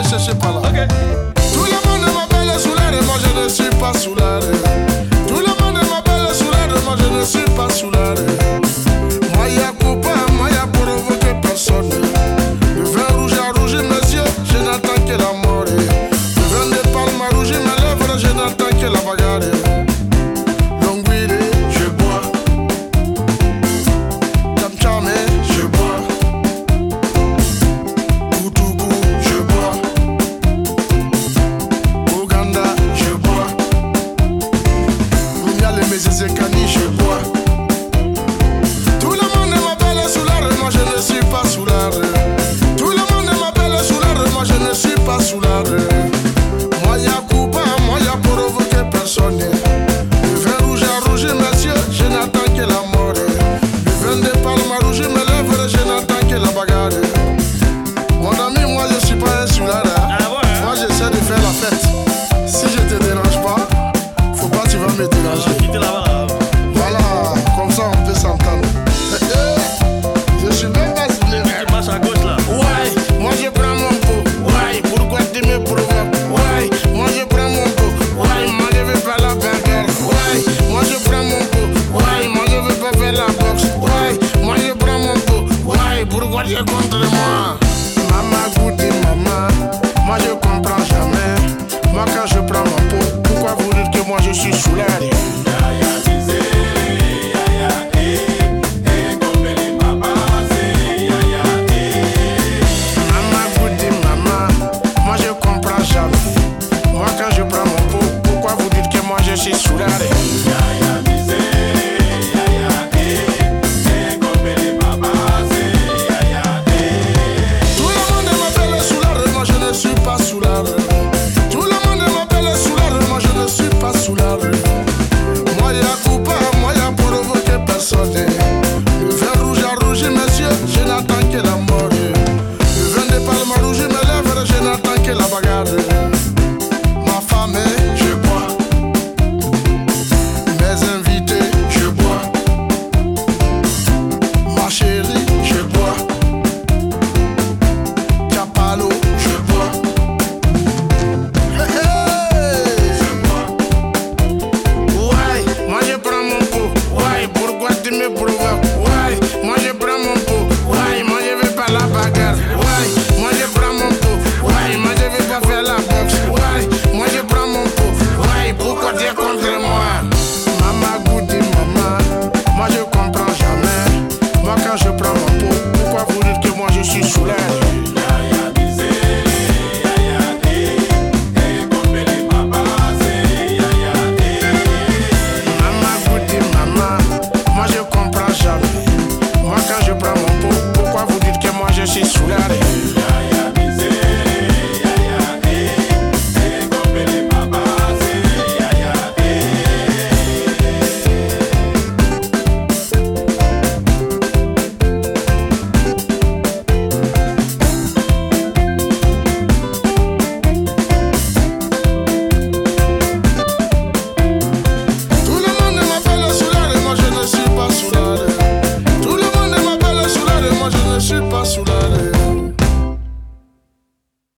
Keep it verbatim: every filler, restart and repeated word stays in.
cherchez pas là. Ok. Tout le monde m'appelle Soulard et moi je ne suis pas Soulard. Tout le monde m'appelle Soulard et moi je ne suis pas Soulard. Moi y'a coupé, moi y'a provoqué personne. Le vin rouge a rougi mes yeux, je n'attends que la mort. Le vin de palme a rougi mes lèvres, je n'attends que la bagarre. Longuide, je bois. Kamchame, je bois. Koutoukou, je bois. Ouganda, je bois. Rumial et Mezezekani, je bois. Tout le monde m'appelle Soulard, moi je ne suis pas Soulard. Tout le monde m'appelle Soulard, moi je ne suis pas Soulard. Moi y'a coupé, moi y'a provoqué personne. Le vin rouge a rougi mes yeux, je n'attends que la mort. Le vin de palme a rougi mes lèvres, je n'attends que la bagarre. Mon ami, moi je suis pas un Soulard. Ah ouais, hein? Moi j'essaie de faire la fête. Si je te dérange pas, faut pas tu vas me déranger. Quittez là-bas, là. Voilà, comme ça on peut s'entendre. Eh, eh, je suis même pas Soulard. Tu marches à gauche là. Ouais, moi je prends mon pot. Ouais, pourquoi tu me provoques? Ouais, moi je prends mon pot. Ouais, moi je veux pas la bagarre. Ouais, moi je prends mon pot. Ouais, moi je veux pas faire la boxe. Ouais, moi je prends mon pot. Ouais, pourquoi tu es contre moi? Maman goûte maman, moi je comprends jamais. Moi quand je prends mon pot, pourquoi vous dites que moi je suis Soulard? Maman goûte maman, moi je comprends jamais. Moi quand je prends mon pot, pourquoi vous dites que moi je suis Soulard? Tout le monde m'appelle Soulard, moi je ne suis pas Soulard. Tout le monde m'appelle Soulard, moi je ne suis pas Soulard. Moi y'a coupé, moi y'a provoqué personne. Le vin rouge a rougi mes yeux, je n'attends que la mort. Le vin de palme a rougi mes lèvres, je n'attends que la bagarre.